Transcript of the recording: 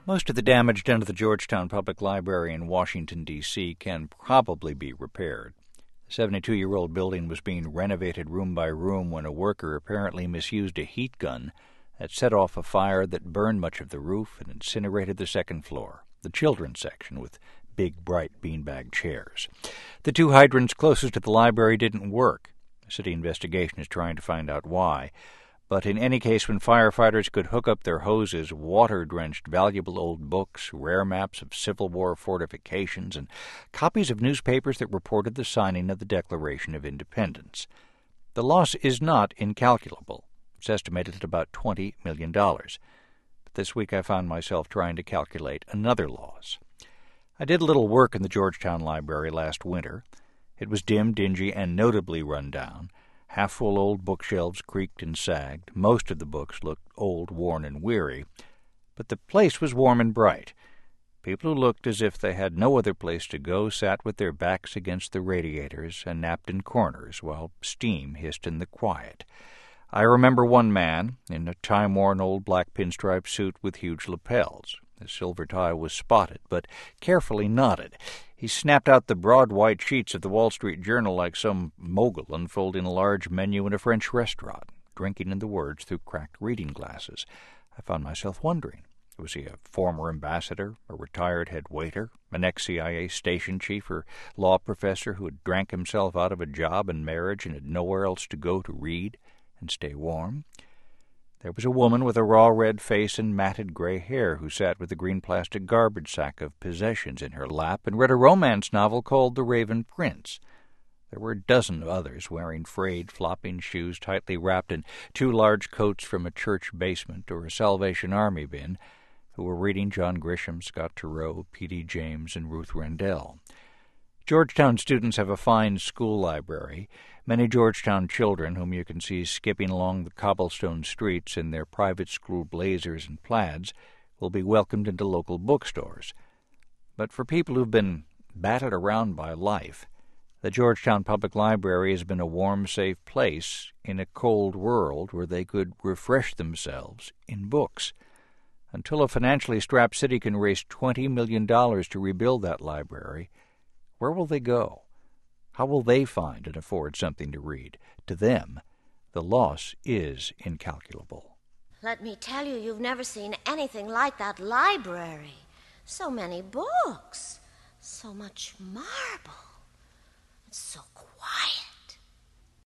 Most of the damage done to the Georgetown Public Library in Washington, D.C. can probably be repaired. The 72-year-old building was being renovated room by room when a worker apparently misused a heat gun that set off a fire that burned much of the roof and incinerated the second floor, the children's section with big, bright beanbag chairs. The two hydrants closest to the library didn't work. A city investigation is trying to find out why. But in any case, when firefighters could hook up their hoses, water-drenched valuable old books, rare maps of Civil War fortifications, and copies of newspapers that reported the signing of the Declaration of Independence. The loss is not incalculable. It's estimated at about $20 million. But this week I found myself trying to calculate another loss. I did a little work in the Georgetown Library last winter. It was dim, dingy, and notably run down. Half-full old bookshelves creaked and sagged. Most of the books looked old, worn, and weary. But the place was warm and bright. People who looked as if they had no other place to go sat with their backs against the radiators and napped in corners while steam hissed in the quiet. I remember one man in a time-worn old black pinstripe suit with huge lapels. His silver tie was spotted, but carefully knotted. He snapped out the broad white sheets of the Wall Street Journal like some mogul unfolding a large menu in a French restaurant, drinking in the words through cracked reading glasses. I found myself wondering, was he a former ambassador, a retired head waiter, an ex-CIA station chief or law professor who had drank himself out of a job and marriage and had nowhere else to go to read and stay warm? There was a woman with a raw red face and matted gray hair who sat with a green plastic garbage sack of possessions in her lap and read a romance novel called The Raven Prince. There were a dozen others wearing frayed, flopping shoes tightly wrapped in two large coats from a church basement or a Salvation Army bin, who were reading John Grisham, Scott Turow, P.D. James, and Ruth Rendell. Georgetown students have a fine school library. Many Georgetown children, whom you can see skipping along the cobblestone streets in their private school blazers and plaids, will be welcomed into local bookstores. But for people who've been battered around by life, the Georgetown Public Library has been a warm, safe place in a cold world where they could refresh themselves in books. Until a financially strapped city can raise $20 million to rebuild that library, where will they go? How will they find and afford something to read? To them, the loss is incalculable. Let me tell you, you've never seen anything like that library. So many books, so much marble. It's so quiet.